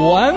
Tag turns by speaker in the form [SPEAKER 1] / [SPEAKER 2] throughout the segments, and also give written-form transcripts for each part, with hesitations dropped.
[SPEAKER 1] 文。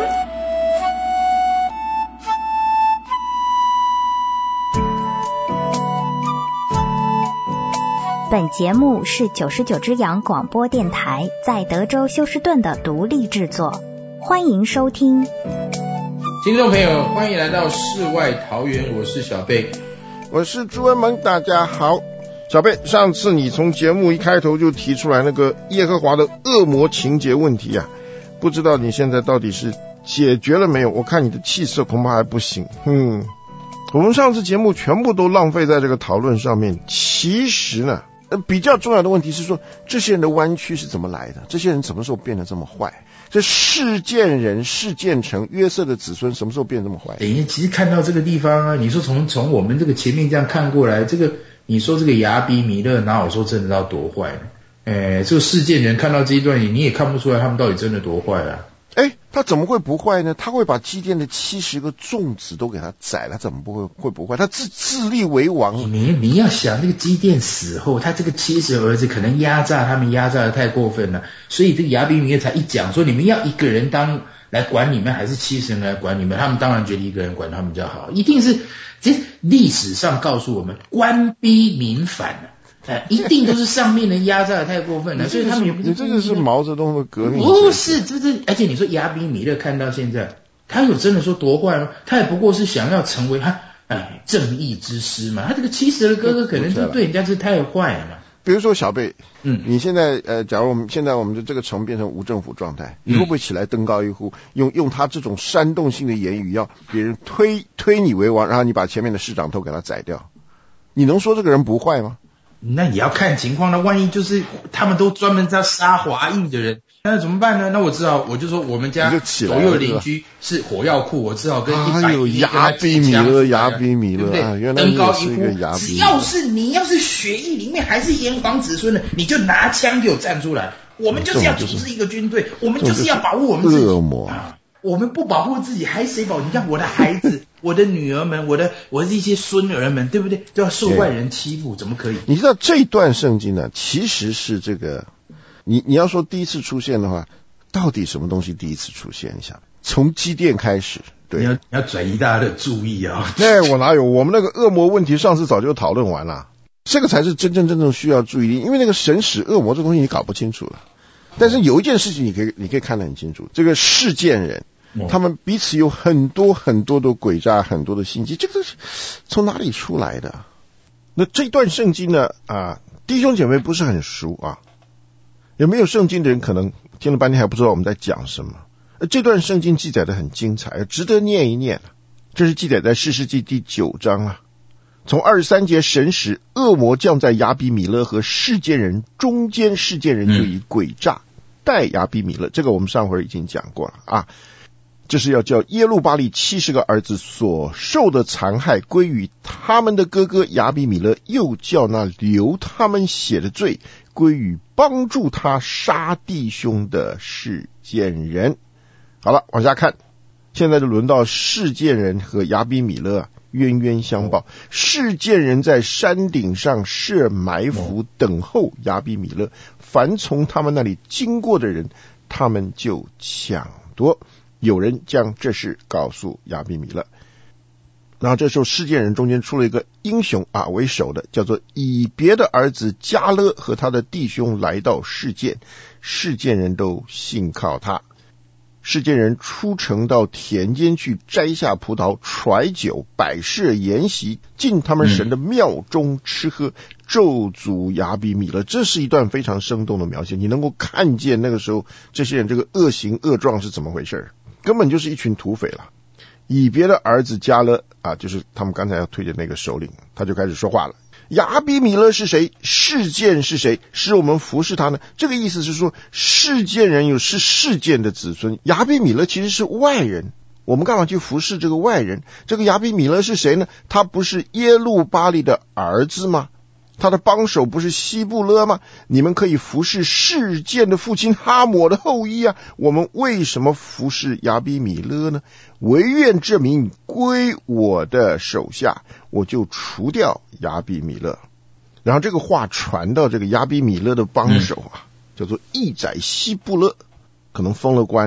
[SPEAKER 2] 本节目是99只羊广播电台在德州休斯顿的独立制作，欢迎收听。
[SPEAKER 3] 听众朋友，欢迎来到世外桃源，我是小贝，
[SPEAKER 4] 我是朱文萌，大家好。小贝，上次你从节目一开头就提出来那个耶和华的恶魔情节问题啊，不知道你现在到底是解决了没有？我看你的气色恐怕还不行。我们上次节目全部都浪费在这个讨论上面。其实呢，比较重要的问题是说，这些人的弯曲是怎么来的？这些人什么时候变得这么坏？这事件人、事件城、约瑟的子孙什么时候变得这么坏？
[SPEAKER 3] 其实看到这个地方啊，你说从我们这个前面这样看过来，这个你说这个亚比米勒哪有说真的到多坏呢？这个事件人看到这一段，你也看不出来他们到底真的多坏啊。
[SPEAKER 4] 他怎么会不坏呢？他会把基甸的70个众子都给他宰了，怎么会不坏？他自立为王。
[SPEAKER 3] 你要想，这个基甸死后，他这个70儿子可能压榨他们，压榨的太过分了，所以这个亚比米勒才一讲说，你们要一个人来管你们，还是70人来管你们？他们当然觉得一个人管他们比较好，一定是这历史上告诉我们，官逼民反一定都是上面人压榨的太过分了，所以他们也不是。
[SPEAKER 4] 你这个是毛泽东的革命。
[SPEAKER 3] 不是，而且你说亚比米勒看到现在，他有真的说多坏吗？他也不过是想要成为他正义之师嘛。他这个70的哥哥可能就对人家是太坏了嘛。
[SPEAKER 4] 比如说小贝，你现在假如我们的这个城变成无政府状态，你会不会起来登高一呼，用他这种煽动性的言语，要别人推你为王，然后你把前面的市长都给他宰掉？你能说这个人不坏吗？
[SPEAKER 3] 那也要看情况了，万一就是他们都专门在杀华裔的人，那怎么办呢？那我只好我就说我们家左右邻居是火药库，我只好跟100
[SPEAKER 4] 亚比米勒，
[SPEAKER 3] 对不对？
[SPEAKER 4] 原来
[SPEAKER 3] 登高一
[SPEAKER 4] 是一个亚
[SPEAKER 3] 呼，
[SPEAKER 4] 比
[SPEAKER 3] 只要是血裔里面还是炎黄子孙的，你就拿枪给我站出来，我们就是要组织一个军队，我们就是要保护我们自己。
[SPEAKER 4] 恶魔
[SPEAKER 3] 我们不保护自己，还谁保护？你看我的孩子、我的女儿们、我的一些孙儿们，对不对？都要受外人欺负，怎么可以？
[SPEAKER 4] 你知道这段圣经呢，其实是这个，你要说第一次出现的话，到底什么东西第一次出现一下？从基甸开始，对，
[SPEAKER 3] 你要转移大家的注意啊！
[SPEAKER 4] 我哪有？我们那个恶魔问题上次早就讨论完了，这个才是真正需要注意力，因为那个神使恶魔这东西你搞不清楚了。但是有一件事情你可以看得很清楚，这个事件人他们彼此有很多的诡诈，很多的心机，这个是从哪里出来的？那这段圣经呢弟兄姐妹不是很熟啊，有没有圣经的人可能听了半天还不知道我们在讲什么？这段圣经记载的很精彩，值得念一念。这是记载在士师记第9章啊，从23节，神使恶魔降在亚比米勒和事件人中间，事件人就以诡诈待亚比米勒，这个我们上回已经讲过了啊。这是要叫耶路巴力70个儿子所受的残害归于他们的哥哥亚比米勒，又叫那流他们血的罪归于帮助他杀弟兄的事件人。好了，往下看，现在就轮到事件人和亚比米勒冤冤相报。事件人在山顶上设埋伏，等候亚比米勒，凡从他们那里经过的人，他们就抢夺。有人将这事告诉亚比米勒，然后这时候事件人中间出了一个英雄为首的，叫做以别的儿子迦勒和他的弟兄来到事件，事件人都信靠他。事件人出城到田间去摘下葡萄，揣酒，摆设筵席，进他们神的庙中吃喝，咒诅亚比米勒。这是一段非常生动的描写，你能够看见那个时候这些人这个恶行恶状是怎么回事，根本就是一群土匪了。以别的儿子迦勒就是他们刚才要推荐那个首领，他就开始说话了。亚比米勒是谁？事件是谁？使我们服侍他呢？这个意思是说，事件人是事件的子孙，亚比米勒其实是外人，我们干嘛去服侍这个外人？这个亚比米勒是谁呢？他不是耶路巴力的儿子吗？他的帮手不是希布勒吗？你们可以服侍事件的父亲哈抹的后裔啊，我们为什么服侍亚比米勒呢？惟愿这民归我的手下，我就除掉亚比米勒。然后这个话传到这个亚比米勒的帮手叫做义宰希布勒，可能封了官了，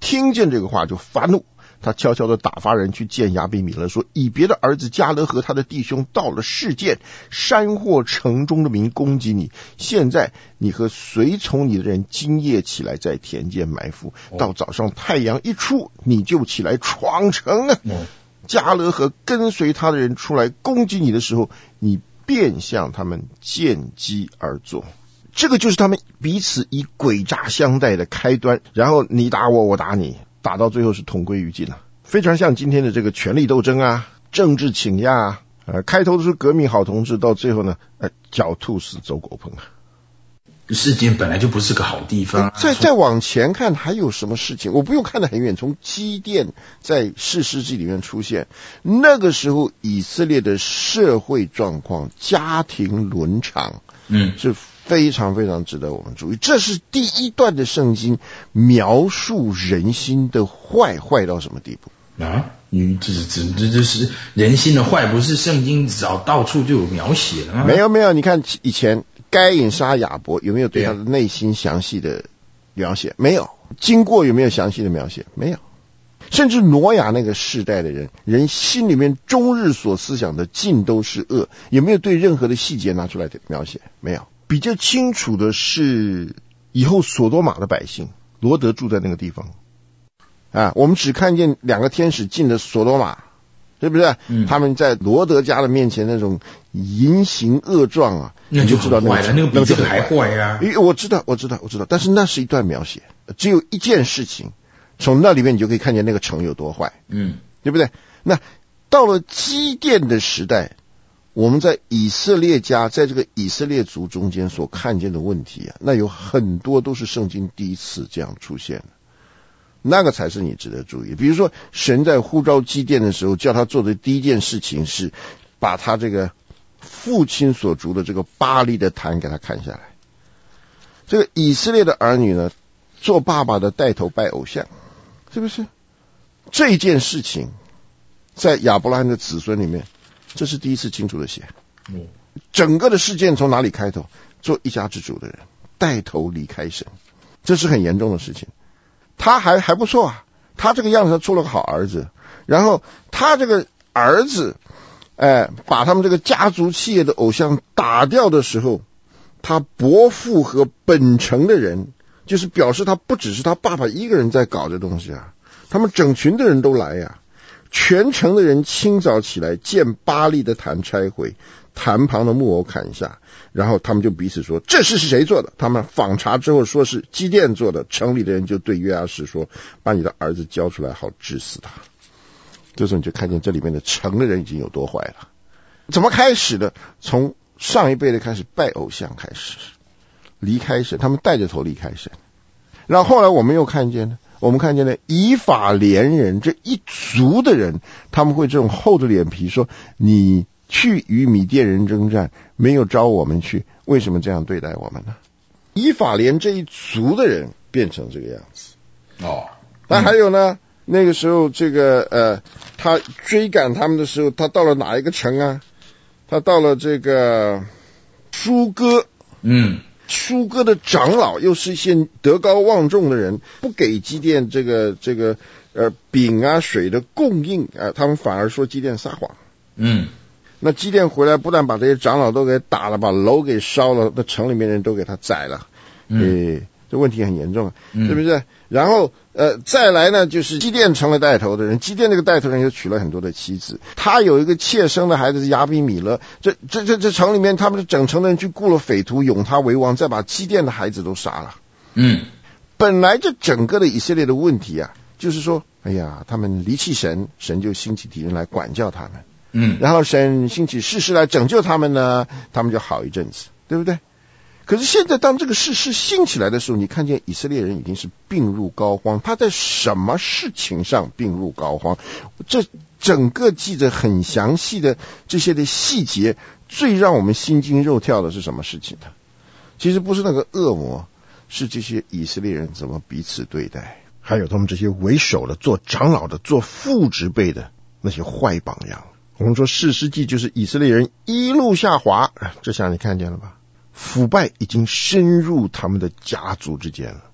[SPEAKER 4] 听见这个话就发怒，他悄悄地打发人去见亚比米勒，说以别的儿子迦勒和他的弟兄到了示剑，山或城中的民攻击你，现在你和随从你的人今夜起来在田间埋伏，到早上太阳一出，你就起来闯城啊。迦勒和跟随他的人出来攻击你的时候，你便向他们见机而作。这个就是他们彼此以诡诈相待的开端，然后你打我，我打你，打到最后是同归于尽了。非常像今天的这个权力斗争啊，政治倾轧啊，开头都是革命好同志，到最后呢，狡兔死走狗烹啊。
[SPEAKER 3] 世间本来就不是个好地方啊。
[SPEAKER 4] 再往前看还有什么事情，我不用看得很远，从基甸在士师记里面出现，那个时候以色列的社会状况、家庭伦常是非常非常值得我们注意。这是第一段的圣经描述人心的坏到什么地步
[SPEAKER 3] 啊？这是人心的坏，不是圣经到处就有描写了吗？
[SPEAKER 4] 没有，你看以前该隐杀亚伯，有没有对他的内心详细的描写？没有。经过有没有详细的描写？没有。甚至挪亚那个世代的人心里面终日所思想的尽都是恶，有没有对任何的细节拿出来的描写？没有。比较清楚的是以后所多玛的百姓，罗德住在那个地方啊，我们只看见2个天使进了所多玛，是不是？他们在罗德家的面前那种淫行恶状啊，
[SPEAKER 3] 那就知道那个比这个还坏呀。
[SPEAKER 4] 我知道，但是那是一段描写，只有一件事情，从那里面你就可以看见那个城有多坏，对不对？那到了基甸的时代，我们在以色列家，在这个以色列族中间所看见的问题啊，那有很多都是圣经第一次这样出现的，那个才是你值得注意。比如说神在呼召基甸的时候，叫他做的第一件事情是把他这个父亲所筑的这个巴力的坛给他砍下来。这个以色列的儿女呢，做爸爸的带头拜偶像，是不是？这件事情在亚伯拉罕的子孙里面，这是第一次清楚的写。整个的事件从哪里开头？做一家之主的人带头离开神，这是很严重的事情。他还不错啊，他这个样子他出了个好儿子，然后他这个儿子把他们这个家族企业的偶像打掉的时候，他伯父和本城的人，就是表示他不只是他爸爸一个人在搞这东西啊，他们整群的人都来呀。全城的人清早起来，见巴力的坛拆毁，坛旁的木偶砍下，然后他们就彼此说，这事是谁做的？他们访查之后说是基甸做的。城里的人就对约阿施说，把你的儿子交出来，好治死他。这时候你就看见这里面的城的人已经有多坏了。怎么开始的？从上一辈的开始拜偶像开始，离开神，他们带着头离开神。然后后来我们又看见了以法莲人这一族的人，他们会这种厚着脸皮说，你去与米甸人征战，没有招我们去，为什么这样对待我们呢？以法莲这一族的人变成这个样子。那还有呢，那个时候这个他追赶他们的时候，他到了哪一个城啊？他到了这个舒哥。舒哥的长老又是一些德高望重的人，不给基甸这个饼啊水的供应啊，他们反而说基甸撒谎。那基甸回来不但把这些长老都给打了，把楼给烧了，那城里面人都给他宰了。这问题很严重，是不是？然后再来呢，就是基甸成了带头的人，基甸这个带头人又娶了很多的妻子，他有一个妾生的孩子是亚比米勒，这城里面他们整城的人去雇了匪徒，拥他为王，再把基甸的孩子都杀了。本来这整个的以色列的问题啊，就是说，哎呀，他们离弃神，神就兴起敌人来管教他们，然后神兴起士师来拯救他们呢，他们就好一阵子，对不对？可是现在当这个士师兴起来的时候，你看见以色列人已经是病入膏肓。他在什么事情上病入膏肓？这整个记着很详细的这些的细节，最让我们心惊肉跳的是什么事情呢？其实不是那个恶魔，是这些以色列人怎么彼此对待，还有他们这些为首的做长老的做父执辈的那些坏榜样。我们说士师记就是以色列人一路下滑，这下你看见了吧？腐败已经深入他们的家族之间了。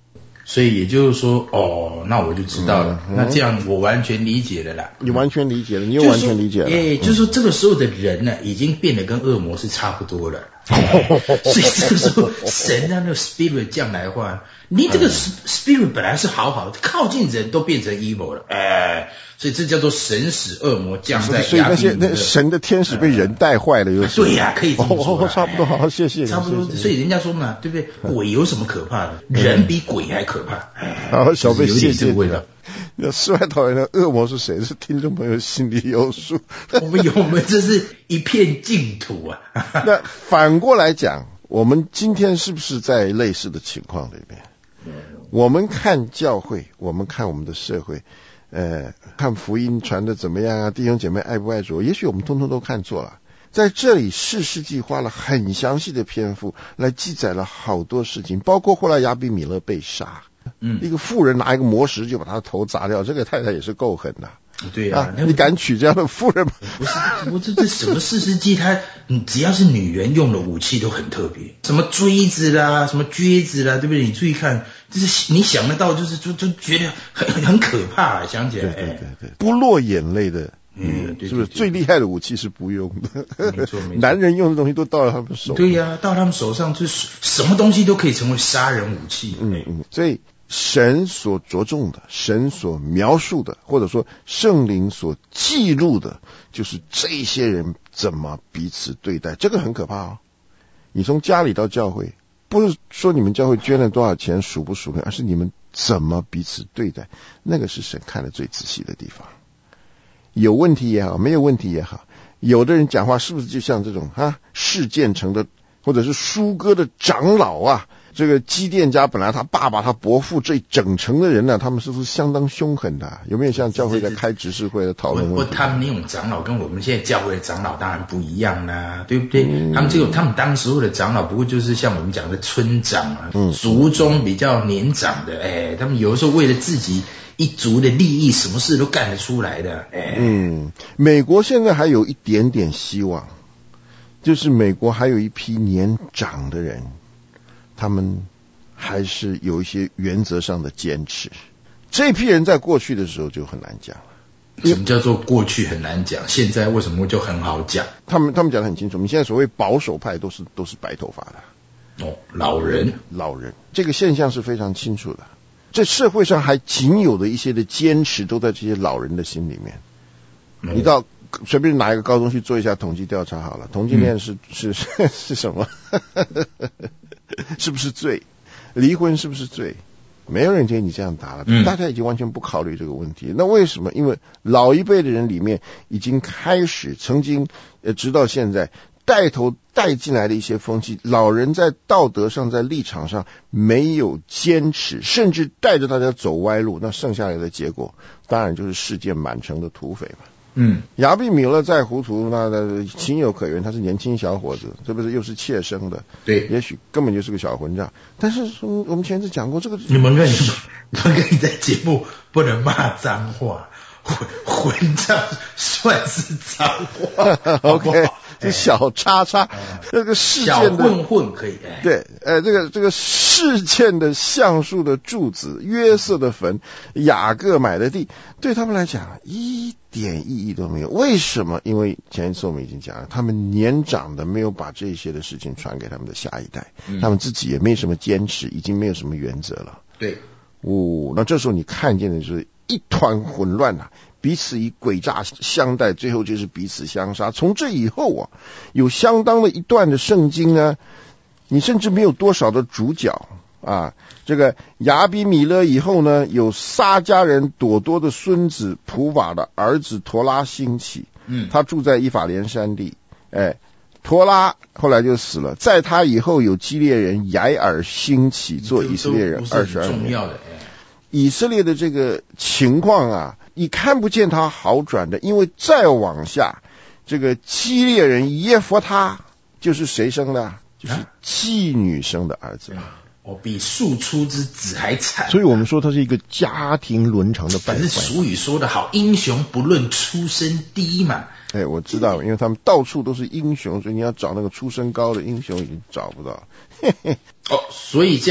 [SPEAKER 3] 所以也就是说，那我就知道了，那这样我完全理解了啦。
[SPEAKER 4] 你完全理解了，你又完全理解了。
[SPEAKER 3] 就是说这个时候的人呢，已经变得跟恶魔是差不多了。所以这个时候神让那个 spirit 降来的话，你这个 spirit 本来是好好的，靠近人都变成 evil 了，所以这叫做神使恶魔降在亚比米勒。所以
[SPEAKER 4] 那神的天使被人带坏了，
[SPEAKER 3] 对呀，可以这么说。
[SPEAKER 4] 差不多，好，谢谢。
[SPEAKER 3] 差不多，所以人家说嘛，对不对？鬼有什么可怕的？人比鬼还可怕。
[SPEAKER 4] 好，小贝，谢谢。
[SPEAKER 3] 那
[SPEAKER 4] 世外桃源的恶魔是谁？是听众朋友心里有数。
[SPEAKER 3] 我们这是一片净土啊。
[SPEAKER 4] 那反过来讲，我们今天是不是在类似的情况里面？我们看教会，我们看我们的社会，看福音传的怎么样啊？弟兄姐妹爱不爱主？也许我们通通都看错了。在这里，士世记花了很详细的篇幅来记载了好多事情，包括后来亚比米勒被杀。一个妇人拿一个磨石就把他的头砸掉，这个太太也是够狠的。
[SPEAKER 3] 对啊，
[SPEAKER 4] 你敢娶这样的妇人吗？
[SPEAKER 3] 不是，这什么士世记，你只要是女人用的武器都很特别，什么锥子啦，什么橛子啦，对不对？你注意看，就是你想得到，就觉得很可怕，想起来。
[SPEAKER 4] 对，不落眼泪的。是不是最厉害的武器是不用的？没错，男人用的东西都到了他们手。
[SPEAKER 3] 对呀，到他们手上就是什么东西都可以成为杀人武器。
[SPEAKER 4] 所以神所着重的，神所描述的，或者说圣灵所记录的，就是这些人怎么彼此对待，这个很可怕哦。你从家里到教会，不是说你们教会捐了多少钱数不数，而是你们怎么彼此对待，那个是神看得最仔细的地方。有问题也好，没有问题也好，有的人讲话是不是就像这种事件城的或者是书哥的长老啊，这个基甸家本来他爸爸他伯父这整城的人呢，他们是不是相当凶狠的？有没有像教会在开执事会的讨论问题？
[SPEAKER 3] 他们那种长老跟我们现在教会的长老当然不一样啦，对不对？他们当时候的长老不过就是像我们讲的村长啊，族中比较年长的，他们有的时候为了自己一族的利益，什么事都干得出来的。
[SPEAKER 4] 美国现在还有一点点希望，就是美国还有一批年长的人，他们还是有一些原则上的坚持。这批人在过去的时候就很难讲了。
[SPEAKER 3] 什么叫做过去很难讲？现在为什么就很好讲？
[SPEAKER 4] 他们讲得很清楚。你现在所谓保守派都是白头发的。
[SPEAKER 3] 老人，
[SPEAKER 4] 这个现象是非常清楚的。这社会上还仅有的一些的坚持都在这些老人的心里面。你到随便拿一个高中去做一下统计调查好了，同性恋是什么？是不是罪？离婚是不是罪？没有人建议你这样答了，大家已经完全不考虑这个问题。那为什么？因为老一辈的人里面已经开始曾经直到现在带头带进来的一些风气，老人在道德上在立场上没有坚持，甚至带着大家走歪路，那剩下来的结果当然就是世界满城的土匪嘛。亚比米勒再糊涂，那情有可原，他是年轻小伙子，这不是又是妾生的，
[SPEAKER 3] 对，
[SPEAKER 4] 也许根本就是个小混账。但是我们前次讲过这个，
[SPEAKER 3] 你们你在节目不能骂脏话，混账算是脏话
[SPEAKER 4] ，OK。这小叉叉，这个事件的
[SPEAKER 3] 小混可以，
[SPEAKER 4] 对，这个事件的橡树的柱子，约瑟的坟，雅各买的地，对他们来讲一点意义都没有。为什么？因为前一次我们已经讲了，他们年长的没有把这些的事情传给他们的下一代，他们自己也没什么坚持，已经没有什么原则了。
[SPEAKER 3] 对，
[SPEAKER 4] 那这时候你看见的就是一团混乱啊，彼此以诡诈相待，最后就是彼此相杀。从这以后有相当的一段的圣经呢，你甚至没有多少的主角啊。这个亚比米勒以后呢，有撒迦人朵多的孙子普瓦的儿子陀拉兴起，他住在以法莲山地，陀拉后来就死了，在他以后有基列人雅尔兴起做以色列人22年。以色列的这个情况你看不见他好转的，因为再往下，这个基列人耶弗他就是谁生的？就是妓女生的儿子。
[SPEAKER 3] 比庶出之子还惨。
[SPEAKER 4] 所以我们说他是一个家庭伦常的败坏。
[SPEAKER 3] 可是俗语说得好，英雄不论出身低嘛。
[SPEAKER 4] 我知道，因为他们到处都是英雄，所以你要找那个出身高的英雄已经找不到。
[SPEAKER 3] 所以这样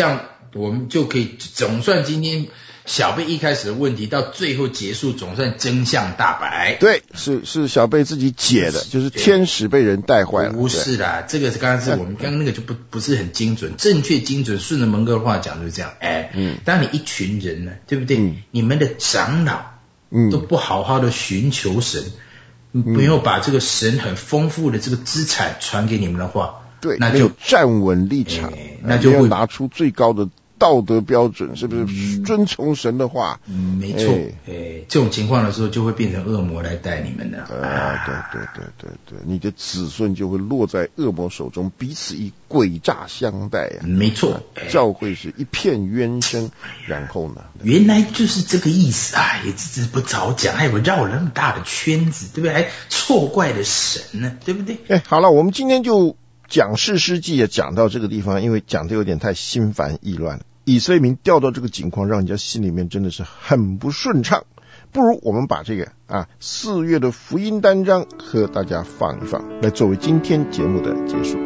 [SPEAKER 3] 我们就可以总算今天小贝一开始的问题到最后结束，总算真相大白。
[SPEAKER 4] 对，是小贝自己解的，就是天使被人带坏了。
[SPEAKER 3] 不是啦，这个刚刚是我们刚刚那个就不是很精准，正确精准，顺着蒙哥的话讲就是这样。当你一群人呢，对不对？你们的长老都不好好的寻求神，没有把这个神很丰富的这个资产传给你们的话，
[SPEAKER 4] 对，
[SPEAKER 3] 那就
[SPEAKER 4] 没有站稳立场，
[SPEAKER 3] 那就会
[SPEAKER 4] 拿出最高的道德标准，是不是遵从神的话？
[SPEAKER 3] 没错，这种情况的时候就会变成恶魔来带你们的。
[SPEAKER 4] 对，你的子孙就会落在恶魔手中，彼此以诡诈相待呀。
[SPEAKER 3] 没错，
[SPEAKER 4] 教会是一片冤声，然后呢？
[SPEAKER 3] 原来就是这个意思啊！也只是不早讲，还有绕了那么大的圈子，对不对？还错怪了神呢，对不对？
[SPEAKER 4] 好了，我们今天就讲士师记也讲到这个地方，因为讲的有点太心烦意乱了。以色列民掉到这个境况，让人家心里面真的是很不顺畅。不如我们把这个4月的福音单章和大家放一放，来作为今天节目的结束。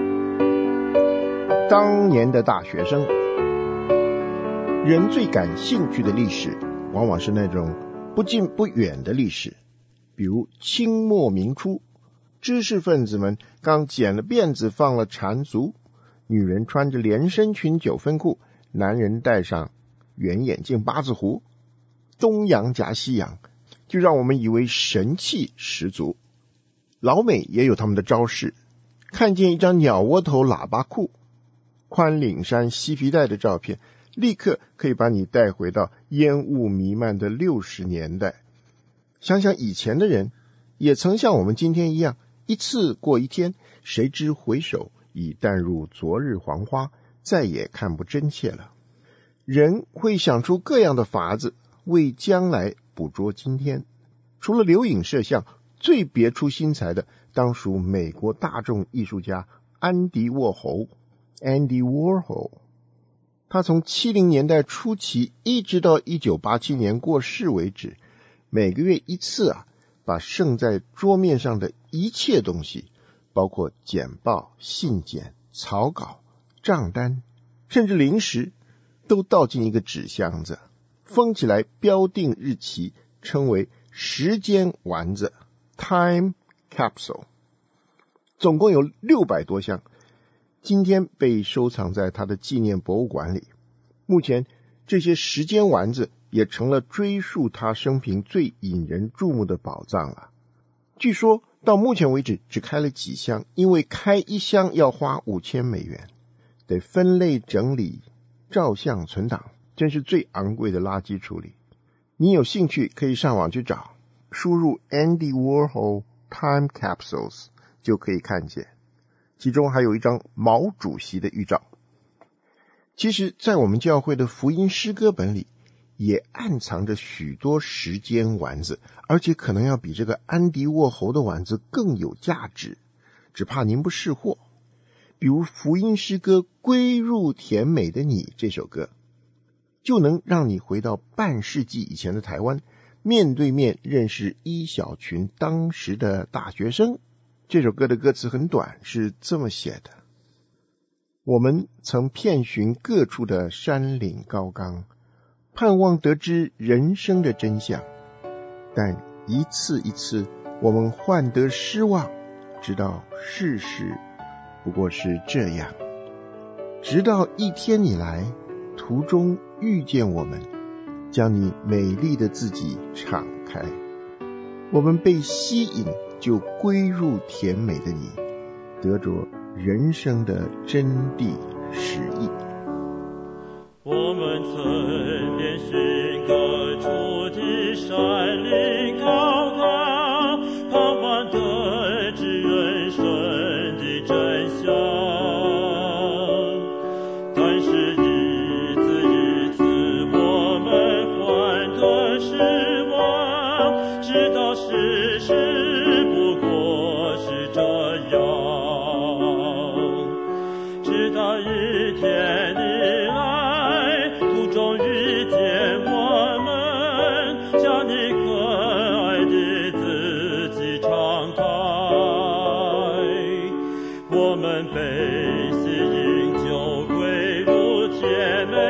[SPEAKER 4] 当年的大学生，人最感兴趣的历史，往往是那种不近不远的历史，比如清末明初，知识分子们刚剪了辫子，放了缠足，女人穿着连身裙9分裤，男人戴上圆眼镜8字胡，东洋夹西洋，就让我们以为神气十足。老美也有他们的招式，看见一张鸟窝头喇叭裤、宽领衫西皮带的照片，立刻可以把你带回到烟雾弥漫的60年代。想想以前的人也曾像我们今天一样，一次过一天，谁知回首已淡入昨日黄花，再也看不真切了。人会想出各样的法子，为将来捕捉今天。除了留影摄像，最别出心裁的当属美国大众艺术家安迪沃侯 Andy Warhol。 他从70年代初期一直到1987年过世为止，每个月一次把剩在桌面上的一切东西，包括简报、信件、草稿、账单，甚至零食，都倒进一个纸箱子，封起来，标定日期，称为时间丸子 Time Capsule。 总共有600多箱，今天被收藏在他的纪念博物馆里。目前这些时间丸子也成了追溯他生平最引人注目的宝藏了。据说到目前为止只开了几箱，因为开一箱要花$5000，得分类整理、照相存档，真是最昂贵的垃圾处理。你有兴趣可以上网去找，输入 Andy Warhol Time Capsules 就可以看见，其中还有一张毛主席的预照。其实在我们教会的福音诗歌本里也暗藏着许多时间丸子，而且可能要比这个安迪沃侯的丸子更有价值，只怕您不识货。比如福音诗歌《归入甜美的你》这首歌，就能让你回到半世纪以前的台湾，面对面认识一小群当时的大学生。这首歌的歌词很短，是这么写的：我们曾遍寻各处的山岭高冈，盼望得知人生的真相，但一次一次我们患得失望，知道事实不过是这样。直到一天你来，途中遇见我们，将你美丽的自己敞开，我们被吸引，就归入甜美的你，得着人生的真谛实意。
[SPEAKER 1] 我们曾遍寻各处的山岭高冈，盼望得知人生的真相，但是一次我们患得失望，知道事实不过是这样，直到一天你来，途中遇见我们，将你可爱的自己敞开，我们被吸引就归入甜美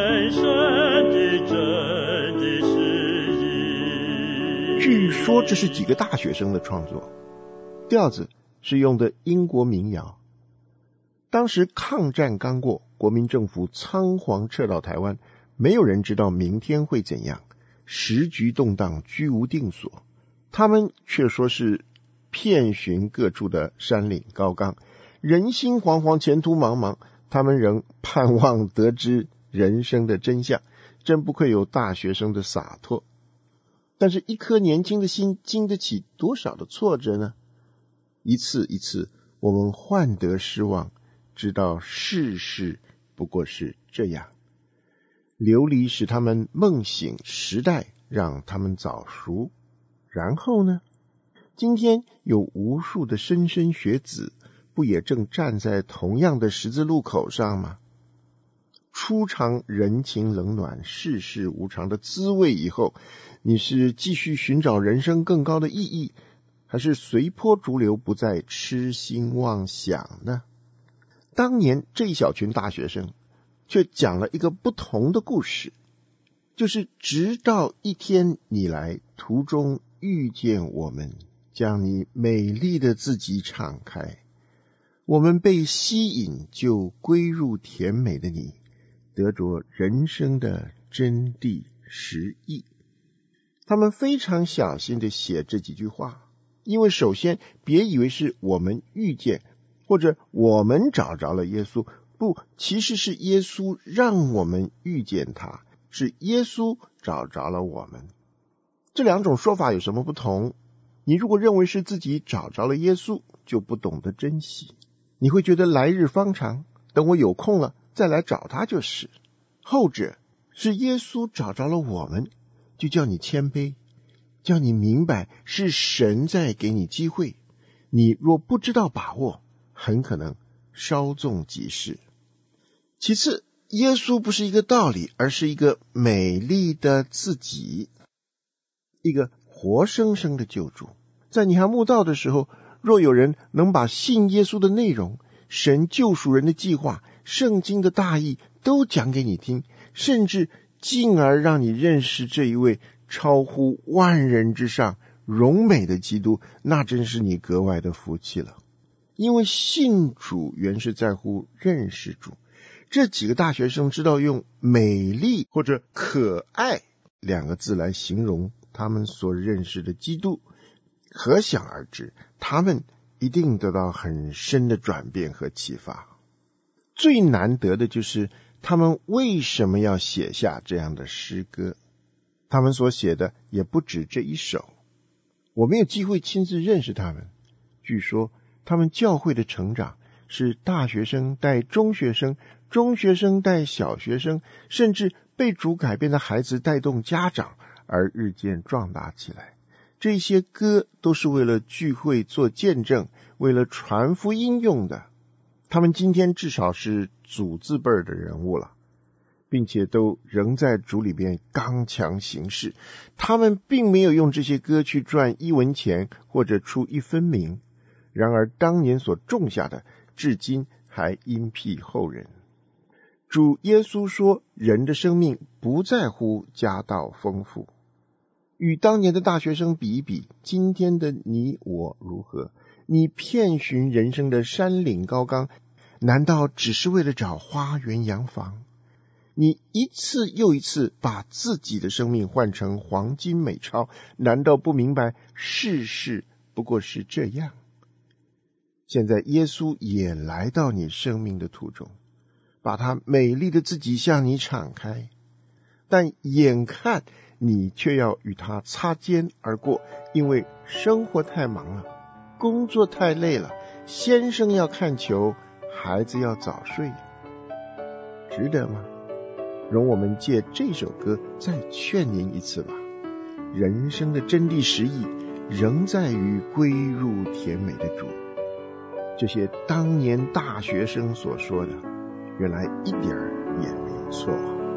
[SPEAKER 1] 人生的真的实意。
[SPEAKER 4] 据说这是几个大学生的创作，调子是用的英国民谣。当时抗战刚过，国民政府仓皇撤到台湾，没有人知道明天会怎样，时局动荡，居无定所。他们却说是遍寻各处的山岭高冈，人心惶惶，前途茫茫，他们仍盼望得知人生的真相，真不愧有大学生的洒脱。但是一颗年轻的心经得起多少的挫折呢？一次一次我们患得失望，知道世事不过是这样。流离使他们梦醒，时代让他们早熟。然后呢？今天有无数的莘莘学子，不也正站在同样的十字路口上吗？初尝人情冷暖、世事无常的滋味以后，你是继续寻找人生更高的意义，还是随波逐流，不再痴心妄想呢？当年这一小群大学生却讲了一个不同的故事，就是直到一天你来，途中遇见我们，将你美丽的自己敞开，我们被吸引，就归入甜美的你，得着人生的真谛实意。他们非常小心地写这几句话，因为首先别以为是我们遇见，或者我们找着了耶稣，不，其实是耶稣让我们遇见他，是耶稣找着了我们。这两种说法有什么不同？你如果认为是自己找着了耶稣，就不懂得珍惜，你会觉得来日方长，等我有空了再来找他就是。后者是耶稣找着了我们，就叫你谦卑，叫你明白是神在给你机会，你若不知道把握，很可能稍纵即逝。其次，耶稣不是一个道理，而是一个美丽的自己，一个活生生的救主。在你还慕道的时候，若有人能把信耶稣的内容、神救赎人的计划、圣经的大意都讲给你听，甚至进而让你认识这一位超乎万人之上荣美的基督，那真是你格外的福气了。因为信主原是在乎认识主，这几个大学生知道用美丽或者可爱两个字来形容他们所认识的基督，可想而知，他们一定得到很深的转变和启发。最难得的就是他们为什么要写下这样的诗歌，他们所写的也不止这一首。我没有机会亲自认识他们，据说他们教会的成长是大学生带中学生，中学生带小学生，甚至被主改变的孩子带动家长而日渐壮大起来。这些歌都是为了聚会做见证，为了传福音用的。他们今天至少是祖字辈的人物了，并且都仍在主里边刚强行事。他们并没有用这些歌去赚1文钱或者出1分名，然而当年所种下的，至今还荫庇后人。主耶稣说，人的生命不在乎家道丰富。与当年的大学生比一比，今天的你我如何？你遍寻人生的山岭高冈，难道只是为了找花园洋房？你一次又一次把自己的生命换成黄金美钞，难道不明白世事不过是这样？现在耶稣也来到你生命的途中，把他美丽的自己向你敞开，但眼看你却要与他擦肩而过，因为生活太忙了，工作太累了，先生要看球，孩子要早睡，值得吗？容我们借这首歌再劝您一次吧。人生的真谛实意仍在于归入甜美的主。这些当年大学生所说的，原来一点也没错。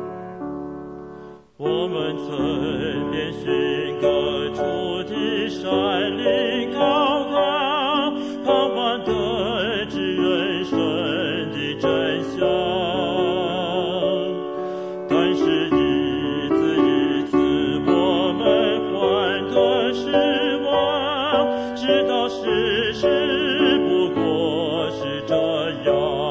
[SPEAKER 1] 我们曾连寻各处的山岭高冈，盼望得知人生的真相。但的失望，知道世事不过是这样，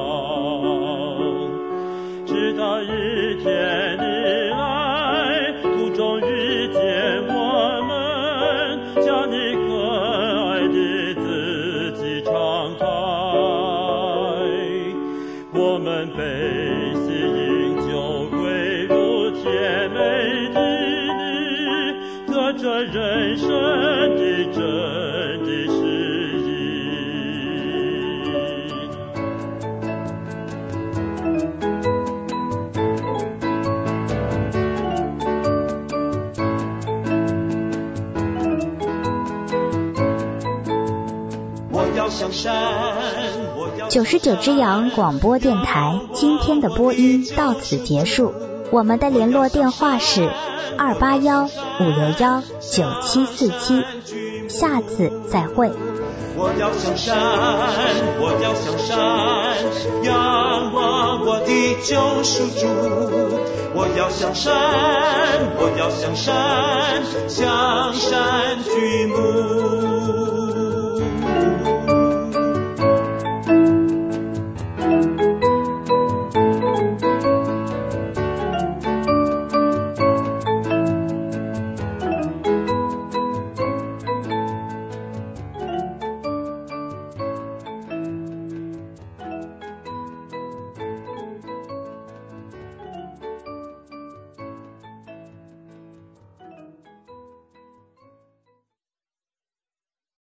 [SPEAKER 1] 直到一天你来，途中遇见我们，将你可爱的自己敞开，我们被吸引就归入甜美的你，得着人生的真的实意。我要向山
[SPEAKER 2] 99只羊广播电台今天的播音到此结束，我们的联络电话是281-561-9747，下次再会。
[SPEAKER 1] 我要向山，我要向山，仰望我的救赎主。我要向山，我要向山，向山举目。